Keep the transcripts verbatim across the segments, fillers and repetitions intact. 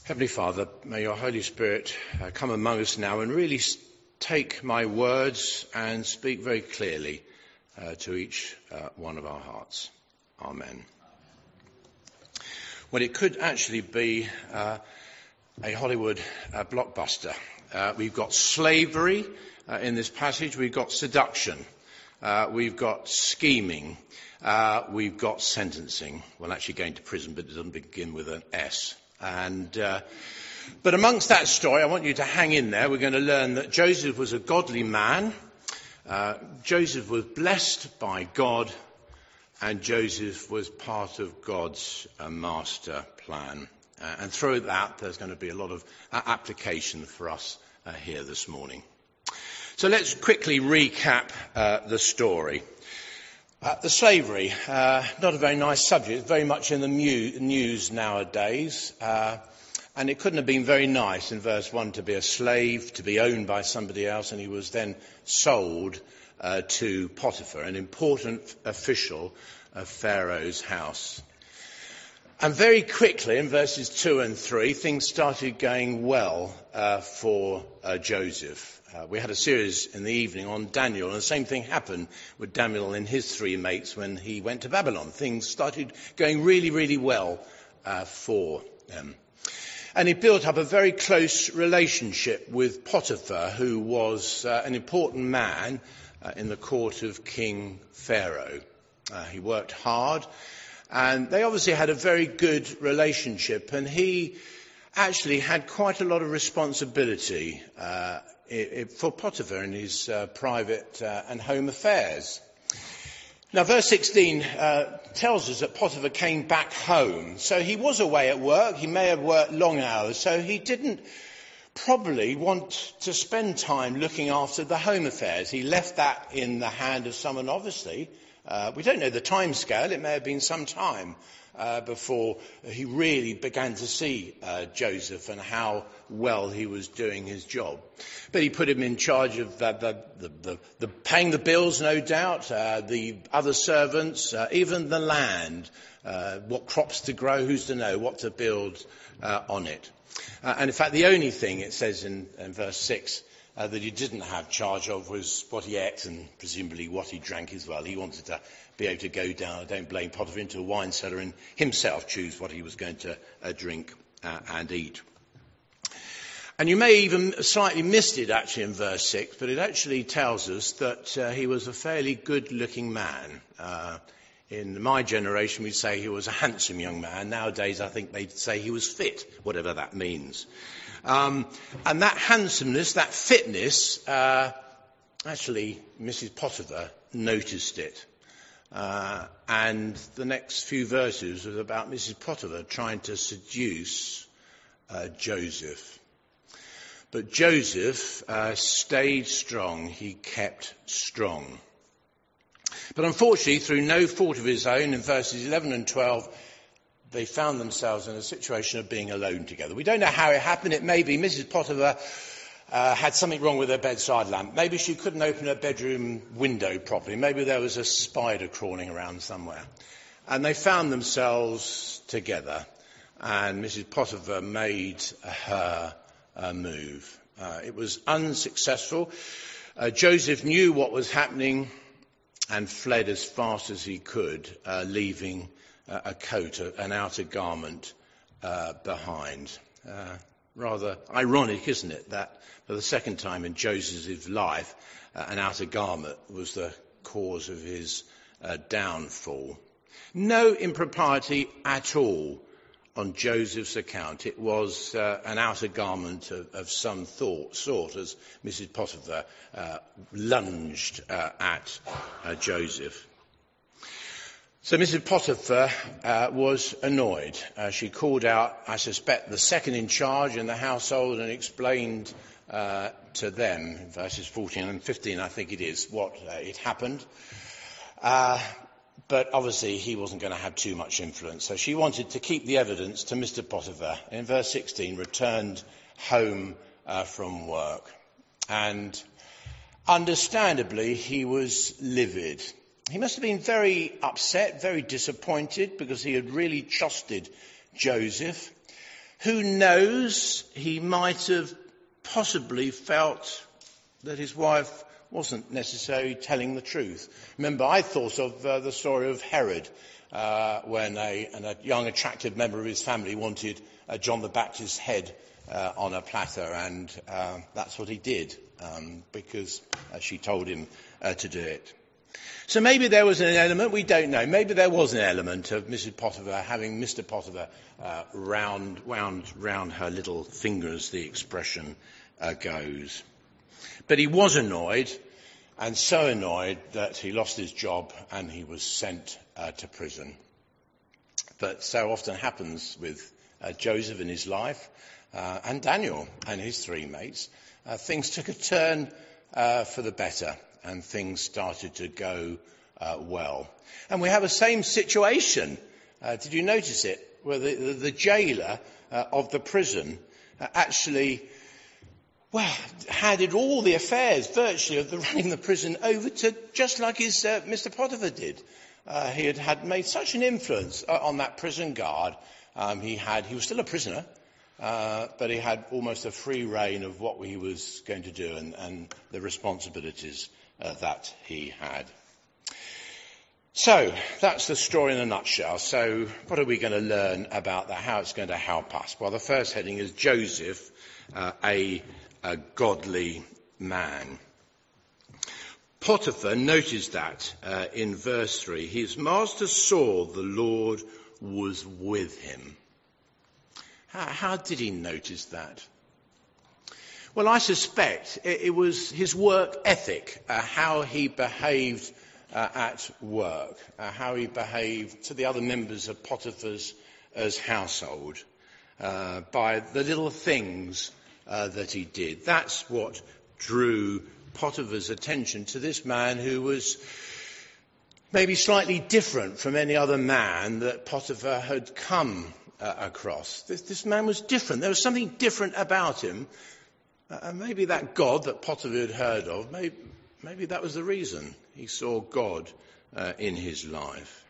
Heavenly Father, may your Holy Spirit uh, come among us now and really take my words and speak very clearly uh, to each uh, one of our hearts. Amen. Well, it could actually be uh, a Hollywood uh, blockbuster. Uh, we've got slavery uh, in this passage. We've got seduction. Uh, we've got scheming. Uh, we've got sentencing. Well, actually going to prison, but it doesn't begin with an S. And, uh, but amongst that story, I want you to hang in there. We're going to learn that Joseph was a godly man. Uh, Joseph was blessed by God, and Joseph was part of God's uh, master plan. Uh, and through that, there's going to be a lot of uh, application for us uh, here this morning. So let's quickly recap uh, the story. Uh, the slavery, uh, not a very nice subject, very much in the mu- news nowadays. Uh, and it couldn't have been very nice in verse one to be a slave, to be owned by somebody else, and he was then sold uh, to Potiphar, an important official of Pharaoh's house. And very quickly, in verses two and three, things started going well uh, for uh, Joseph. Uh, we had a series in the evening on Daniel, and the same thing happened with Daniel and his three mates when he went to Babylon. Things started going really, really well uh, for them. And he built up a very close relationship with Potiphar, who was uh, an important man uh, in the court of King Pharaoh. Uh, he worked hard, and they obviously had a very good relationship, and he actually had quite a lot of responsibility uh, for Potiphar in his uh, private uh, and home affairs. Now, verse sixteen uh, tells us that Potiphar came back home. So he was away at work. He may have worked long hours. So he didn't probably want to spend time looking after the home affairs. He left that in the hand of someone, obviously. Uh, we don't know the time scale. It may have been some time uh, before he really began to see uh, Joseph and how well he was doing his job. But he put him in charge of the, the, the, the, the paying the bills, no doubt, uh, the other servants, uh, even the land, uh, what crops to grow, who's to know, what to build uh, on it. Uh, and in fact, the only thing it says in, in verse six uh, that he didn't have charge of was what he ate and presumably what he drank as well. He wanted to be able to go down, I don't blame Potiphar, into a wine cellar and himself choose what he was going to uh, drink uh, and eat. And you may even slightly missed it actually in verse six, but it actually tells us that uh, he was a fairly good-looking man. Uh, in my generation, we'd say he was a handsome young man. Nowadays, I think they'd say he was fit, whatever that means. Um, and that handsomeness, that fitness, uh, actually, Missus Potiphar noticed it. Uh, and the next few verses was about Missus Potiphar trying to seduce uh, Joseph. But Joseph uh, stayed strong. He kept strong. But unfortunately, through no fault of his own, in verses eleven and twelve, they found themselves in a situation of being alone together. We don't know how it happened. It may be Missus Potiphar uh, had something wrong with her bedside lamp. Maybe she couldn't open her bedroom window properly. Maybe there was a spider crawling around somewhere. And they found themselves together. And Missus Potiphar made her a move. Uh, it was unsuccessful. Uh, Joseph knew what was happening and fled as fast as he could, uh, leaving uh, a coat, an outer garment uh, behind. Uh, rather ironic, isn't it, that for the second time in Joseph's life, uh, an outer garment was the cause of his uh, downfall. No impropriety at all on Joseph's account. It was uh, an outer garment of, of some thought, sort, as Missus Potiphar uh, lunged uh, at uh, Joseph. So Missus Potiphar uh, was annoyed. Uh, she called out, I suspect, the second in charge in the household and explained uh, to them, in verses fourteen and fifteen, I think it is, what uh, it happened. Uh, But obviously he wasn't going to have too much influence. So she wanted to keep the evidence to Mister Potiphar. In verse sixteen, returned home uh, from work. And understandably, he was livid. He must have been very upset, very disappointed, because he had really trusted Joseph. Who knows, he might have possibly felt that his wife wasn't necessarily telling the truth. Remember, I thought of uh, the story of Herod, uh, when a, an, a young, attractive member of his family wanted uh, John the Baptist's head uh, on a platter, and uh, that's what he did, um, because uh, she told him uh, to do it. So maybe there was an element, we don't know, maybe there was an element of Missus Potiphar having Mister Potiphar uh, round, wound round her little finger, as the expression uh, goes. But he was annoyed, and so annoyed that he lost his job and he was sent uh, to prison. But so often happens with uh, Joseph in his life, uh, and Daniel and his three mates, uh, things took a turn uh, for the better, and things started to go uh, well. And we have the same situation. Uh, did you notice it? Where the, the, the jailer uh, of the prison uh, actually, well, handed all the affairs, virtually, of the running the prison over to just like his uh, Mister Potiphar did. Uh, he had, had made such an influence uh, on that prison guard. Um, he had, he was still a prisoner, uh, but he had almost a free rein of what he was going to do, and, and the responsibilities uh, that he had. So that's the story in a nutshell. So what are we going to learn about that? How it's going to help us? Well, the first heading is Joseph, uh, a, a godly man. Potiphar noticed that uh, in verse three. His master saw the Lord was with him. How, how did he notice that? Well, I suspect it, it was his work ethic, uh, how he behaved uh, at work, uh, how he behaved to the other members of Potiphar's as household, uh, by the little things uh, that he did. That's what drew Potiphar's attention to this man who was maybe slightly different from any other man that Potiphar had come uh, across. This, this man was different. There was something different about him. Uh, and maybe that God that Potiphar had heard of, maybe, maybe that was the reason he saw God uh, in his life.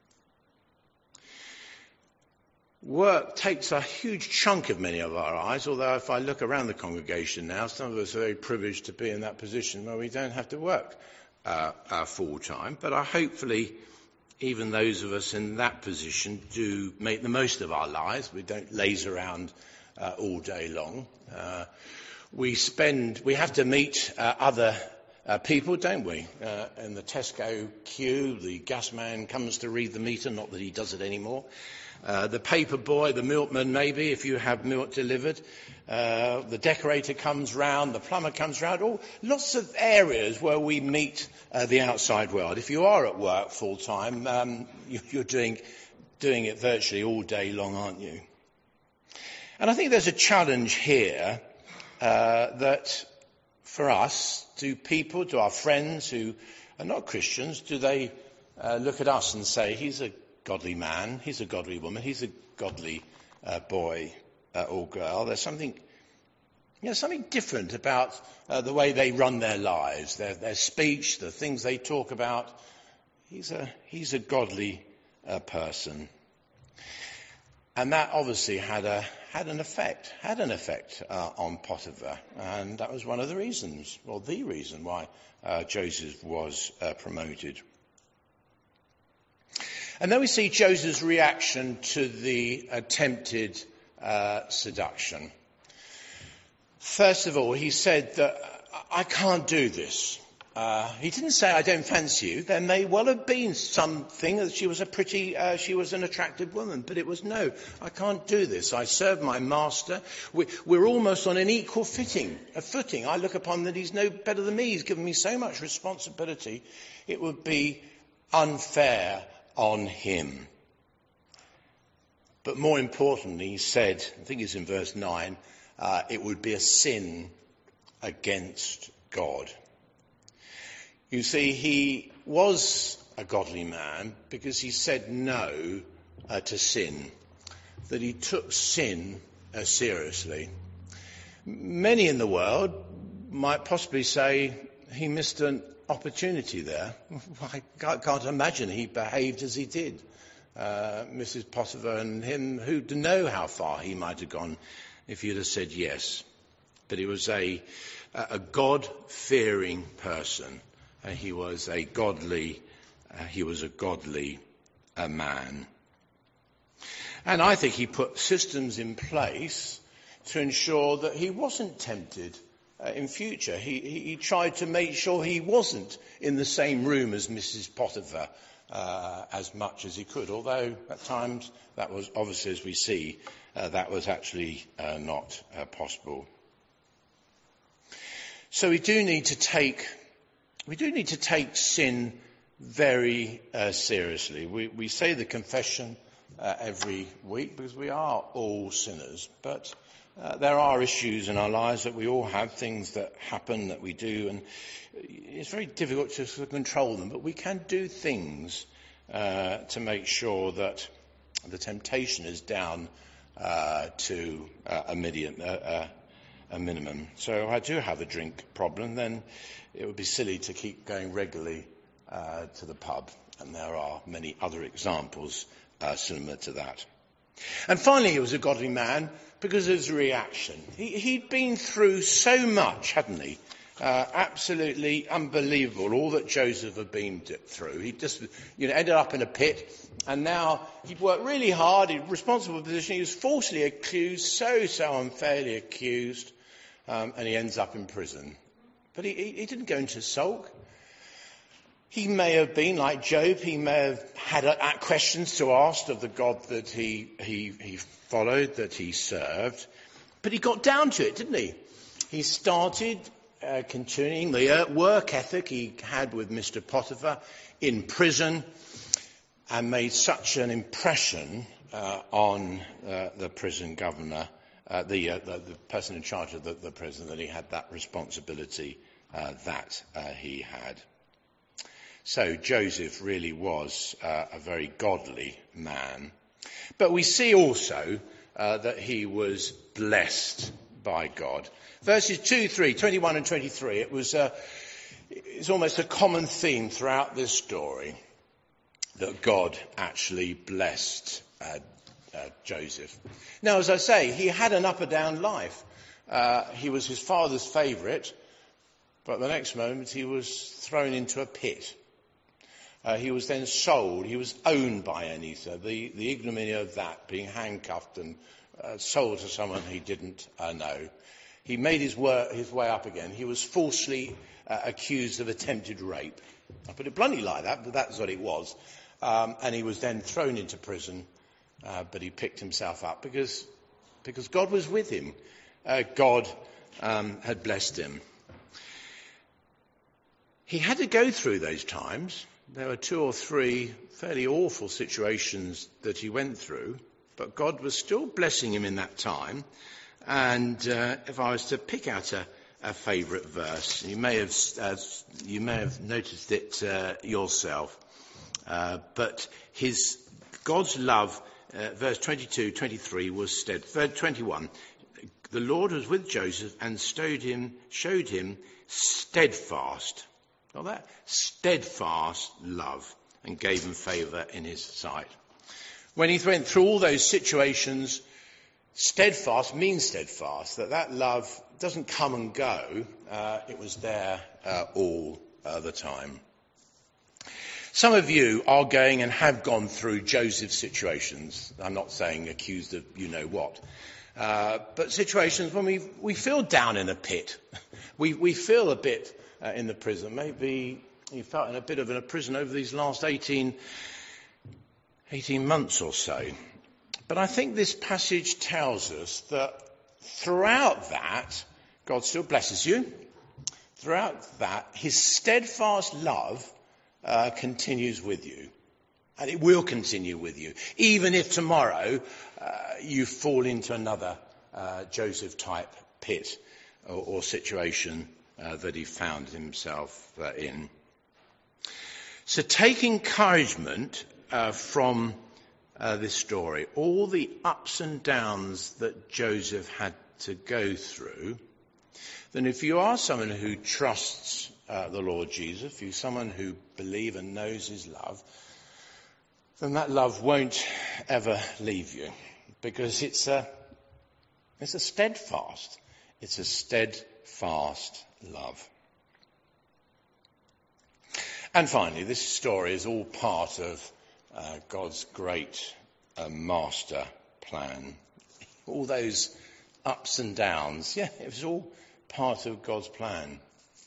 Work takes a huge chunk of many of our eyes, although if I look around the congregation now, some of us are very privileged to be in that position where we don't have to work uh, uh, full time. But I hopefully even those of us in that position do make the most of our lives. We don't laze around uh, all day long. Uh, we spend, we have to meet uh, other uh, people, don't we? Uh, in the Tesco queue, the gas man comes to read the meter, not that he does it anymore. Uh, the paper boy, the milkman maybe, if you have milk delivered. Uh, the decorator comes round, the plumber comes round. All, lots of areas where we meet uh, the outside world. If you are at work full time, um, you, you're doing, doing it virtually all day long, aren't you? And I think there's a challenge here uh, that for us, do people, to our friends who are not Christians, do they uh, look at us and say, he's a godly man, he's a godly woman, he's a godly uh, boy uh, or girl? There's something, you know, something different about uh, the way they run their lives, their, their speech, the things they talk about. He's a, he's a godly uh, person. And that obviously had a had an effect, had an effect uh, on Potiphar, and that was one of the reasons, or the reason why uh, Joseph was uh, promoted. And then we see Joseph's reaction to the attempted uh, seduction. First of all, he said that, I can't do this. Uh, he didn't say, I don't fancy you. There may well have been something that she was a pretty, uh, she was an attractive woman, but it was no, I can't do this. I serve my master. We, we're almost on an equal fitting, a footing. I look upon that he's no better than me. He's given me so much responsibility. It would be unfair on him. But more importantly, he said, I think it's in verse nine, uh, it would be a sin against God. You see, he was a godly man because he said no uh, to sin, that he took sin uh, seriously. Many in the world might possibly say he missed an opportunity there. I can't imagine he behaved as he did. uh, Missus Potiphar and him, who to know how far he might have gone if he'd have said yes. But he was a, a God-fearing person. Uh, he was a godly, uh, he was a godly uh, man. And I think he put systems in place to ensure that he wasn't tempted uh, in future. He, he, he tried to make sure he wasn't in the same room as Missus Potiphar uh, as much as he could, although at times that was, obviously as we see, uh, that was actually uh, not uh, possible. So we do need to take, we do need to take sin very uh, seriously. We, we say the confession uh, every week because we are all sinners, but uh, there are issues in our lives that we all have, things that happen that we do, and it's very difficult to sort of control them, but we can do things uh, to make sure that the temptation is down uh, to uh, a medium. Uh, uh, a minimum. So if I do have a drink problem, then it would be silly to keep going regularly uh, to the pub. And there are many other examples uh, similar to that. And finally, he was a godly man because of his reaction. He, he'd been through so much, hadn't he? Uh, absolutely unbelievable, all that Joseph had been through. He just, you know, ended up in a pit, and now he'd worked really hard, in a responsible position. He was falsely accused, so, so unfairly accused, um, and he ends up in prison. But he, he, he didn't go into sulk. He may have been like Job. He may have had uh, questions to ask of the God that he, he, he followed, that he served. But he got down to it, didn't he? He started Uh, continuing the uh, work ethic he had with Mister Potiphar in prison and made such an impression uh, on uh, the prison governor, uh, the, uh, the, the person in charge of the, the prison, that he had that responsibility uh, that uh, he had. So Joseph really was uh, a very godly man. But we see also uh, that he was blessed by God. Verses two, three, twenty-one and twenty-three, it was uh, it's almost a common theme throughout this story that God actually blessed uh, uh, Joseph. Now, as I say, he had an up and down life. Uh, he was his father's favourite, but the next moment he was thrown into a pit. Uh, he was then sold. He was owned by Anitha. The, the ignominy of that, being handcuffed and uh, sold to someone he didn't uh, know. He made his, wor- his way up again. He was falsely uh, accused of attempted rape. I put it bluntly like that, but that's what it was. Um, and he was then thrown into prison, uh, but he picked himself up because, because God was with him. Uh, God um, had blessed him. He had to go through those times. There were two or three fairly awful situations that he went through, but God was still blessing him in that time. And uh, if I was to pick out a, a favourite verse, you may have uh, you may have noticed it uh, yourself, uh, but his God's love, uh, verse twenty-two, twenty-three was stead. Verse twenty-one, the Lord was with Joseph and showed him showed him steadfast, not that steadfast love, and gave him favour in his sight. When he went through all those situations, steadfast means steadfast, that that love doesn't come and go. Uh, it was there uh, all uh, the time. Some of you are going and have gone through Joseph's situations. I'm not saying accused of you know what. Uh, but situations when we we feel down in a pit. we, we feel a bit uh, in the prison. Maybe you felt in a bit of a prison over these last eighteen, eighteen months or so. But I think this passage tells us that throughout that, God still blesses you. Throughout that, his steadfast love uh, continues with you. And it will continue with you. Even if tomorrow uh, you fall into another uh, Joseph-type pit or, or situation uh, that he found himself uh, in. So take encouragement uh, from Uh, this story, all the ups and downs that Joseph had to go through, then if you are someone who trusts uh, the Lord Jesus, if you're someone who believes and knows his love, then that love won't ever leave you, because it's a, it's a steadfast, it's a steadfast love. And finally, this story is all part of uh, God's great uh, master plan. All those ups and downs, yeah, it was all part of God's plan.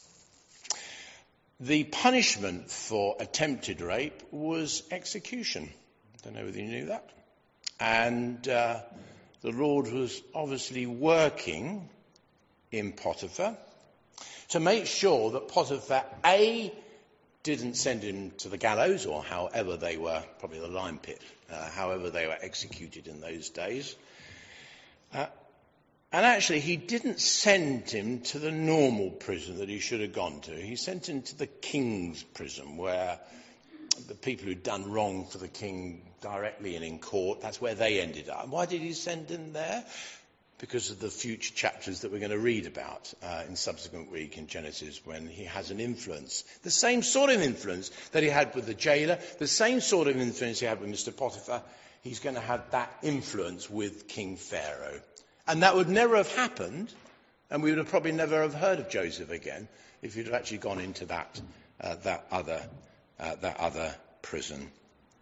The punishment for attempted rape was execution. I don't know whether you knew that. And uh, the Lord was obviously working in Potiphar to make sure that Potiphar, A, didn't send him to the gallows, or however they were, probably the lime pit, uh, however they were executed in those days. Uh, and actually, he didn't send him to the normal prison that he should have gone to. He sent him to the king's prison, where the people who'd done wrong for the king directly and in court, that's where they ended up. Why did he send him there? Because of the future chapters that we're going to read about uh, in subsequent week in Genesis, when he has an influence. The same sort of influence that he had with the jailer, the same sort of influence he had with Mister Potiphar, he's going to have that influence with King Pharaoh. And that would never have happened, and we would have probably never have heard of Joseph again if he'd actually gone into that, uh, that, other, uh, that other prison.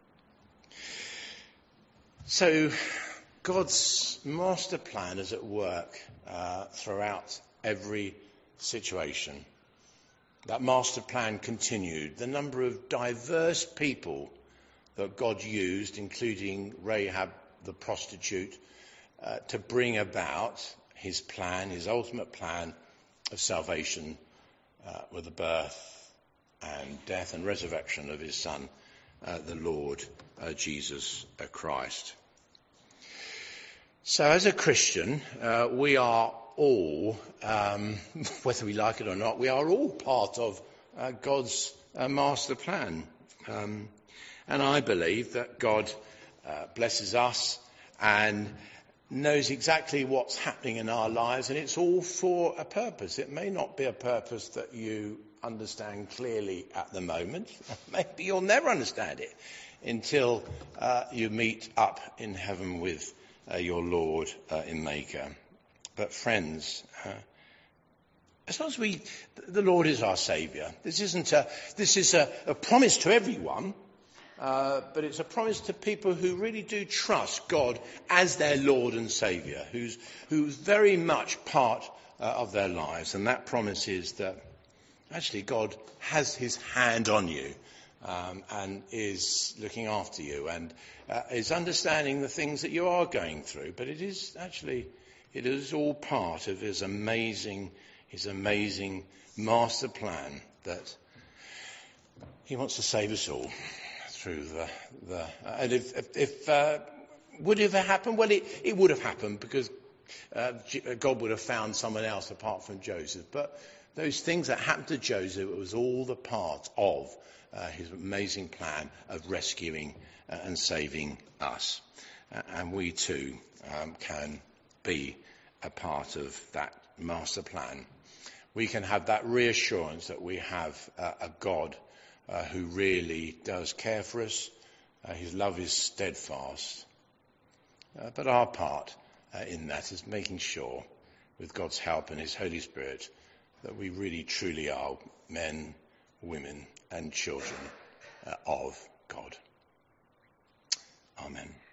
So God's master plan is at work uh, throughout every situation. That master plan continued. The number of diverse people that God used, including Rahab the prostitute, uh, to bring about his plan, his ultimate plan of salvation uh, with the birth and death and resurrection of his son, uh, the Lord uh, Jesus uh, Christ. So as a Christian, uh, we are all, um, whether we like it or not, we are all part of uh, God's uh, master plan. Um, and I believe that God uh, blesses us and knows exactly what's happening in our lives, and it's all for a purpose. It may not be a purpose that you understand clearly at the moment. Maybe you'll never understand it until uh, you meet up in heaven with Uh, your Lord uh, and Maker. But friends, uh, as long as we, the Lord is our Saviour. This isn't a, this is a, a promise to everyone, uh, but it's a promise to people who really do trust God as their Lord and Saviour, who's, who's very much part uh, of their lives. And that promise is that actually God has his hand on you. Um, and is looking after you and uh, is understanding the things that you are going through. But it is actually, it is all part of his amazing, his amazing master plan that he wants to save us all through the, the uh, and if, if, if uh, would it have happened? Well, it, it would have happened because uh, God would have found someone else apart from Joseph. But those things that happened to Joseph, it was all the part of Uh, his amazing plan of rescuing uh, and saving us. Uh, and we too um, can be a part of that master plan. We can have that reassurance that we have uh, a God uh, who really does care for us. Uh, his love is steadfast. Uh, but our part uh, in that is making sure, with God's help and his Holy Spirit, that we really truly are men, women and children uh, of God. Amen.